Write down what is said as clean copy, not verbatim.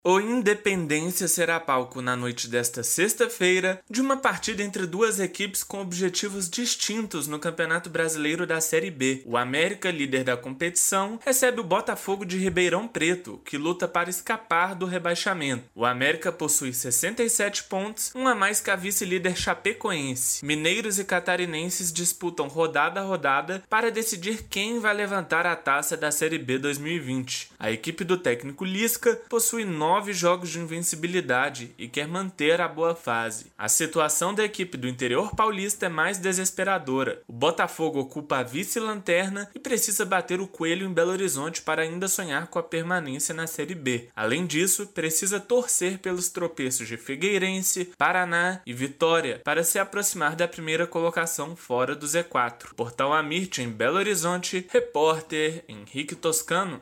O Independência será palco na noite desta sexta-feira de uma partida entre duas equipes com objetivos distintos no Campeonato Brasileiro da Série B. O América, líder da competição, recebe o Botafogo de Ribeirão Preto, que luta para escapar do rebaixamento. O América possui 67 pontos, um a mais que a vice-líder Chapecoense. Mineiros e catarinenses disputam rodada a rodada para decidir quem vai levantar a taça da Série B 2020. A equipe do técnico Lisca possui 9 jogos de invencibilidade e quer manter a boa fase. A situação da equipe do interior paulista é mais desesperadora. O Botafogo ocupa a vice-lanterna e precisa bater o coelho em Belo Horizonte para ainda sonhar com a permanência na Série B. Além disso, precisa torcer pelos tropeços de Figueirense, Paraná e Vitória para se aproximar da primeira colocação fora do Z4. Portal Amirte em Belo Horizonte, repórter Henrique Toscano.